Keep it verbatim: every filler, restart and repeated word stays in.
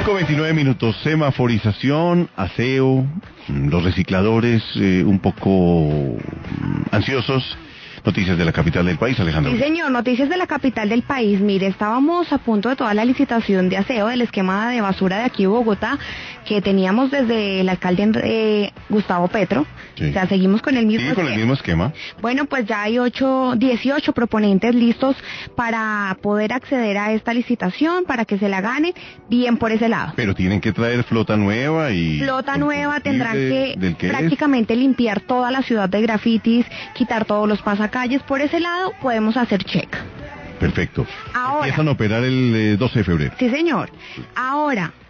cinco veintinueve minutos, semaforización, aseo, los recicladores eh, un poco ansiosos. Noticias de la capital del país, Alejandro. Sí, señor, noticias de la capital del país. Mire, estábamos a punto de toda la licitación de aseo del esquema de basura de aquí de Bogotá, que teníamos desde el alcalde eh, Gustavo Petro. Sí. O sea, seguimos con el mismo ¿Sigue con esquema. el mismo esquema? Bueno, pues ya hay ocho, dieciocho proponentes listos para poder acceder a esta licitación, para que se la gane bien por ese lado. Pero tienen que traer flota nueva y... Flota nueva, tendrán que, del que prácticamente es. limpiar toda la ciudad de grafitis, quitar todos los pasacalles. Por ese lado podemos hacer check. Perfecto. Ahora, empiezan a operar el eh, doce de febrero. Sí, señor. Ahora,